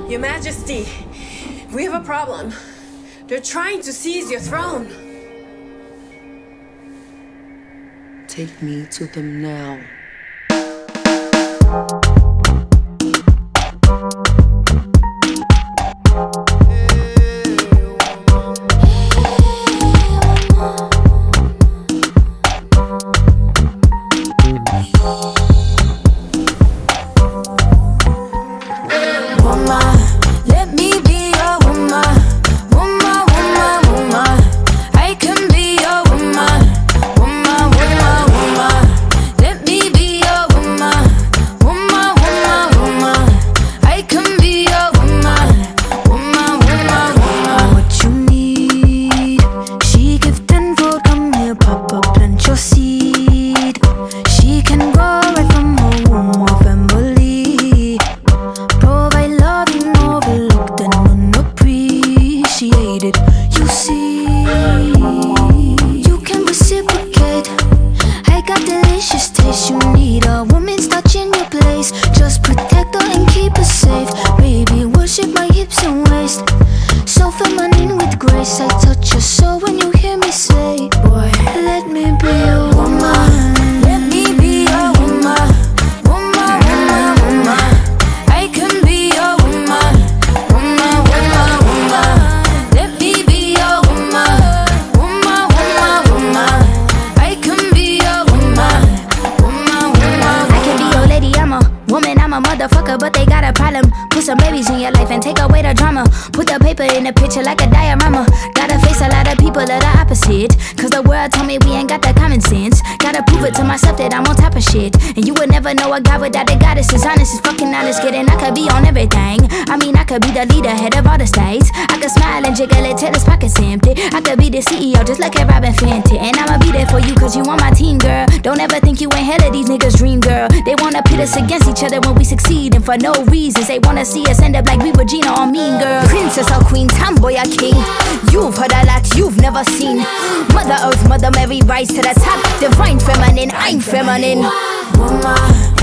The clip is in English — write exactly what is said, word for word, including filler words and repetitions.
Your Majesty, we have a problem. They're trying to seize your throne. Take me to them now. But they got a problem. Put some babies in your life and take away the drama. Put the paper in the picture like a diorama. Gotta face a lot of people that are opposite, cause the world told me we ain't got that common sense. Gotta prove it to myself that I'm on top of shit. And you would never know a guy without a goddess. Is honest, is fucking honest, kidding. I could be on everything. I mean, I could be the leader, head of all the states. I could smile and jiggle it till his pockets empty. I could be the C E O just like a Robin Fenty. And I'ma be there for you cause you on my team, girl. Don't ever think you ain't hell of these niggas' dream, girl. They wanna pit us against each other when we succeed, and for no reasons. They wanna see us end up like we Regina or Mean Girl. Princess or queen, tomboy or king. You've heard a lot you've never seen. Mother Earth, Mother Mary, rise to the top. Divine feminine, I'm feminine. Woman.